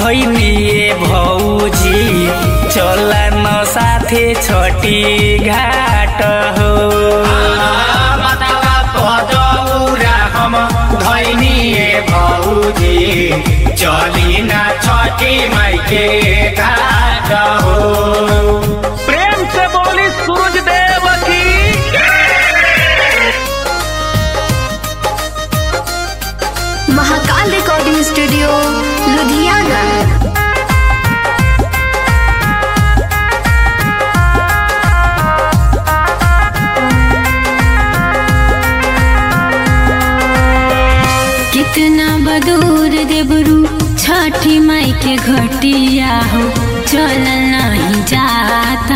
धैनिए भौजी चला न साथे छठी घाट हो। बतावा पदौरा हम धैनिए भौजी चली ना छठी माई के घाट हो। प्रेम से बोली सूरज देव की। Mahakal recording studio Ludhiana. कितना बदूर देवरू छठी माई के घटिया हो चल नहीं जाता।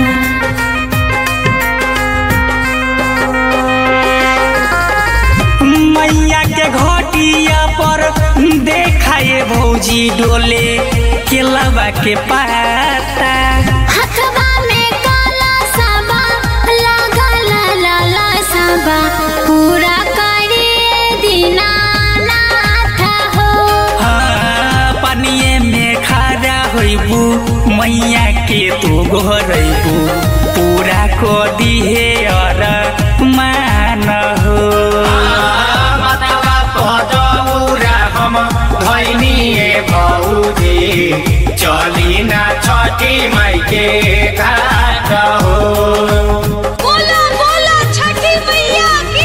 मैया के घटिया पर देखाए भौजी डोले केलवा के पाता। हथवा में काला साबा लागल लाला साबा पूरा करे दीनानाथ हो। हाँ, पानिए में खड़ा होइबू मैया के तो गोहरैबू पूरा को दिहे और मान हो। बतावा पदौरा हम धैनिए भौजी चली ना छठी माई के घाट हो। बोला बोला छठी मैया की।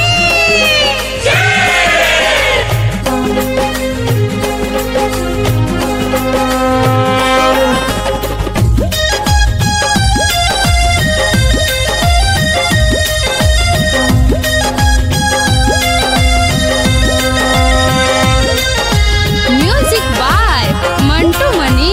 Music by Mantu Mani.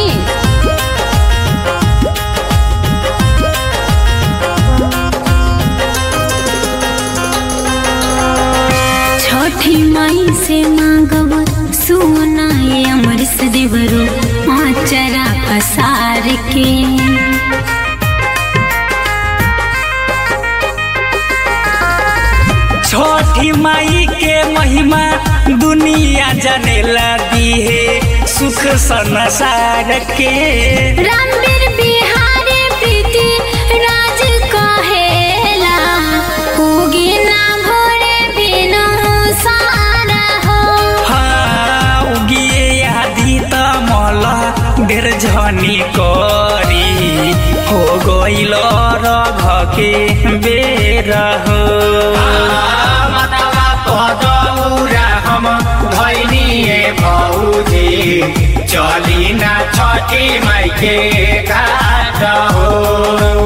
छठी माई से मांगब सोना ये अमृत देवरो आचरा पसार के। छठी माई के महिमा दुनिया जनेला दिहे सुख संसार के। रामवीर बिहारी प्रीति राज कहेला होगी ना भोरे बिनु सारा हो। हाँ, उगिए आदि तमल ढेर झनी करी हो गइल रघ के बेर हो। बतावा पदौरा हम धैनिए भौजी चली ना छठी माई के घाट हो।